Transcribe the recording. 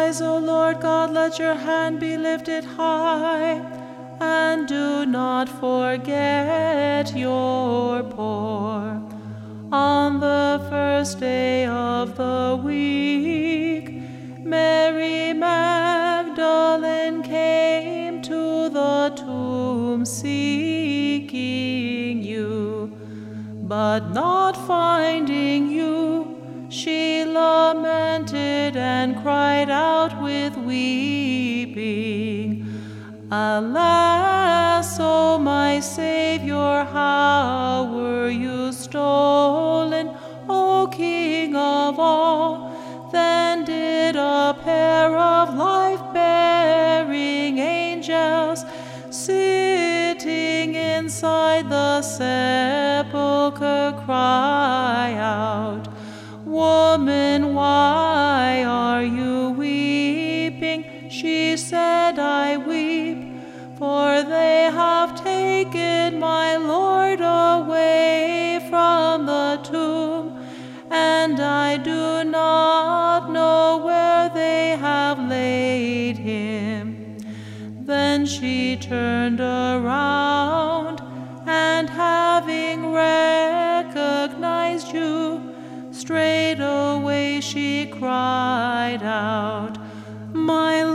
Arise, O Lord God, let your hand be lifted high, and do not forget your poor. On the first day of the week, Mary Magdalene came to the tomb seeking you, but not finding you, she lamented and cried out with weeping, Alas, O my Savior, how were you stolen, O King of all? Then did a pair of life-bearing angels, sitting inside the sepulchre, cry out, Woman, why are you weeping? She said, I weep, for they have taken my Lord away from the tomb, and I do not know where they have laid him. Then she turned around, and having recognized you, straightway she cried out, My